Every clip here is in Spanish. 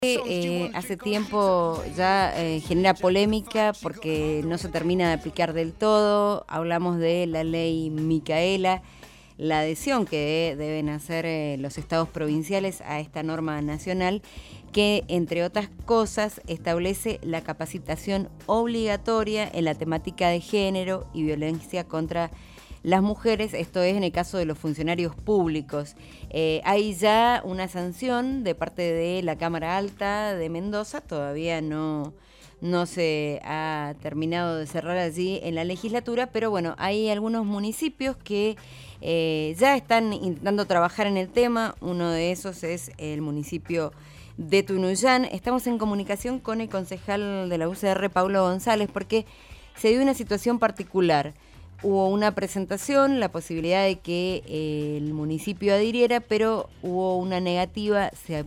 Hace tiempo ya genera polémica porque no se termina de aplicar del todo. Hablamos de la ley Micaela, la adhesión que deben hacer los estados provinciales a esta norma nacional que, entre otras cosas, establece la capacitación obligatoria en la temática de género y violencia contra las mujeres, esto es en el caso de los funcionarios públicos. Hay ya una sanción de parte de la Cámara Alta de Mendoza, todavía no se ha terminado de cerrar allí en la legislatura, pero bueno, hay algunos municipios que ya están intentando trabajar en el tema. Uno de esos es el municipio de Tunuyán. Estamos en comunicación con el concejal de la UCR, Paulo González, porque se dio una situación particular. Hubo una presentación, la posibilidad de que el municipio adhiriera, pero hubo una negativa, se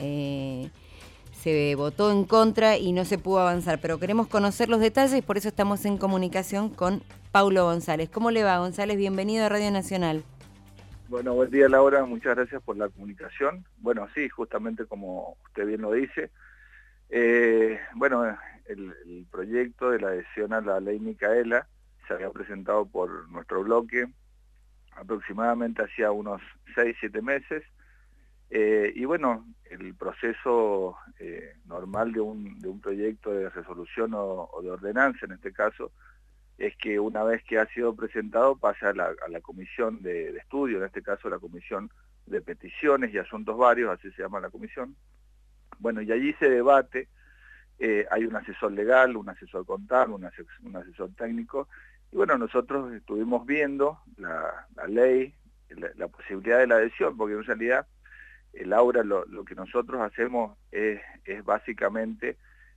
votó en contra y no se pudo avanzar. Pero queremos conocer los detalles, por eso estamos en comunicación con Paulo González. ¿Cómo le va, González? Bienvenido a Radio Nacional. Bueno, buen día, Laura, muchas gracias por la comunicación. Bueno, sí, justamente como usted bien lo dice, bueno, el proyecto de la adhesión a la ley Micaela se había presentado por nuestro bloque aproximadamente hacía unos 6-7 meses, y bueno, el proceso normal de un proyecto de resolución o de ordenanza en este caso, es que una vez que ha sido presentado pasa a la comisión de estudio, en este caso la comisión de peticiones y asuntos varios, así se llama la comisión. Bueno, y allí se debate, hay un asesor legal, un asesor contable, un asesor técnico, y bueno, nosotros estuvimos viendo la ley, la posibilidad de la adhesión, porque en realidad, Laura, lo que nosotros hacemos es básicamente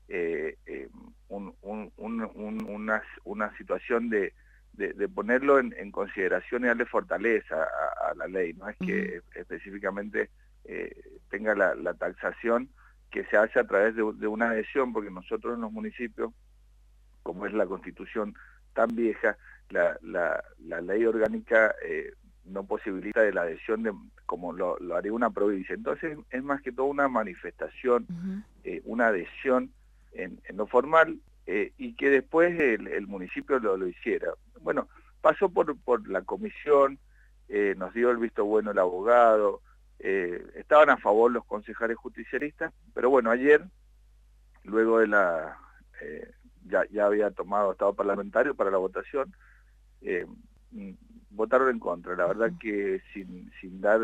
una situación de ponerlo en consideración y darle fortaleza a la ley, no es que específicamente tenga la taxación que se hace a través de una adhesión, porque nosotros en los municipios, como es la Constitución tan vieja, la ley orgánica no posibilita de la adhesión como lo haría una provincia. Entonces es más que todo una manifestación, una adhesión en lo formal, y que después el municipio lo hiciera. Bueno, pasó por la comisión, nos dio el visto bueno el abogado, estaban a favor los concejales justicialistas, pero bueno, ayer, luego de ya había tomado estado parlamentario para la votación, votaron en contra. La verdad que sin dar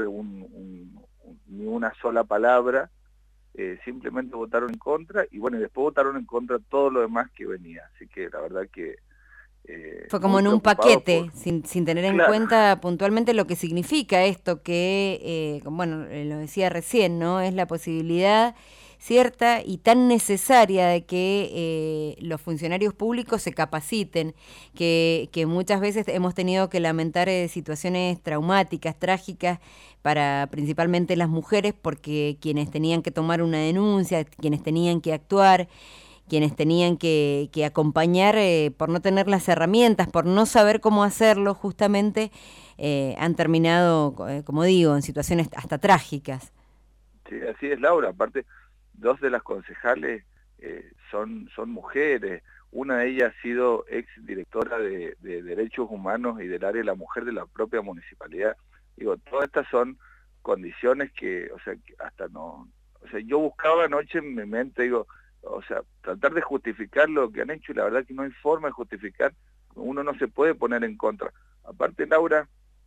ni una sola palabra, simplemente votaron en contra, y bueno, y después votaron en contra todo lo demás que venía. Así que la verdad que fue como en un paquete, sin tener en claro, cuenta puntualmente lo que significa esto, que, bueno, lo decía recién, ¿no? Es la posibilidad cierta y tan necesaria de que los funcionarios públicos se capaciten, que muchas veces hemos tenido que lamentar situaciones traumáticas, trágicas, para principalmente las mujeres, porque quienes tenían que tomar una denuncia, quienes tenían que actuar, quienes tenían que acompañar, por no tener las herramientas, por no saber cómo hacerlo, justamente han terminado, como digo, en situaciones hasta trágicas. Sí, así es, Laura. Aparte, dos de las concejales son mujeres. Una de ellas ha sido ex directora de Derechos Humanos y del área de la mujer de la propia municipalidad. Digo, todas estas son condiciones que, o sea, que hasta no... O sea, yo buscaba anoche en mi mente, digo, o sea, tratar de justificar lo que han hecho, y la verdad que no hay forma de justificar, uno no se puede poner en contra. Aparte, Laura,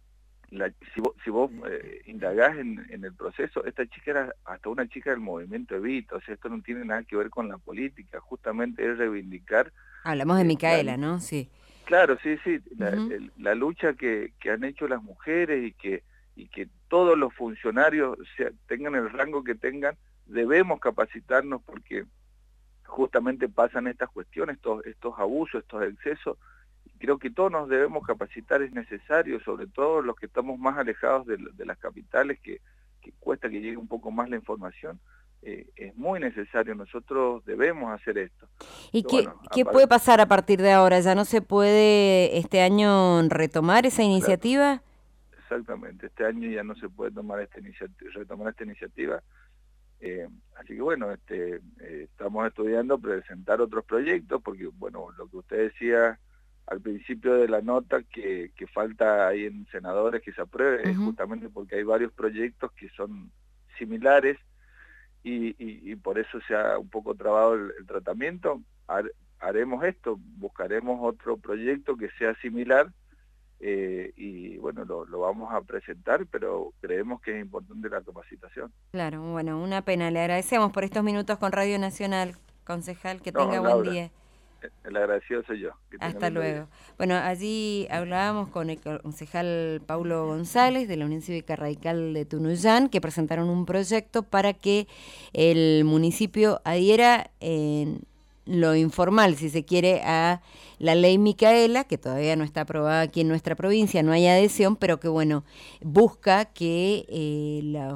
si vos indagás en el proceso, esta chica era hasta una chica del movimiento Evita, o sea, esto no tiene nada que ver con la política, justamente es reivindicar... Hablamos de Micaela, ¿no? Sí. Claro, sí, la lucha que han hecho las mujeres, y que todos los funcionarios tengan el rango que tengan, debemos capacitarnos, porque justamente pasan estas cuestiones, estos abusos, estos excesos. Creo que todos nos debemos capacitar, es necesario, sobre todo los que estamos más alejados de las capitales, que cuesta que llegue un poco más la información. Es muy necesario, nosotros debemos hacer esto. ¿Y qué puede pasar a partir de ahora? ¿Ya no se puede este año retomar esa iniciativa? Claro, exactamente, este año ya no se puede retomar esta iniciativa. Así que bueno, estamos estudiando presentar otros proyectos, porque bueno, lo que usted decía al principio de la nota, que falta ahí en senadores que se apruebe, es justamente porque hay varios proyectos que son similares y por eso se ha un poco trabado el tratamiento. Haremos esto, buscaremos otro proyecto que sea similar, y bueno, lo vamos a presentar, pero creemos que es importante la capacitación. Claro, bueno, una pena. Le agradecemos por estos minutos con Radio Nacional, concejal, que No, tenga buen Laura, día. el agradecido soy yo. Que tenga Hasta lindo día. luego. Bueno, allí hablábamos con el concejal Paulo González de la Unión Cívica Radical de Tunuyán, que presentaron un proyecto para que el municipio adhiera en lo informal, si se quiere, a la ley Micaela, que todavía no está aprobada aquí en nuestra provincia, no hay adhesión, pero que bueno, busca que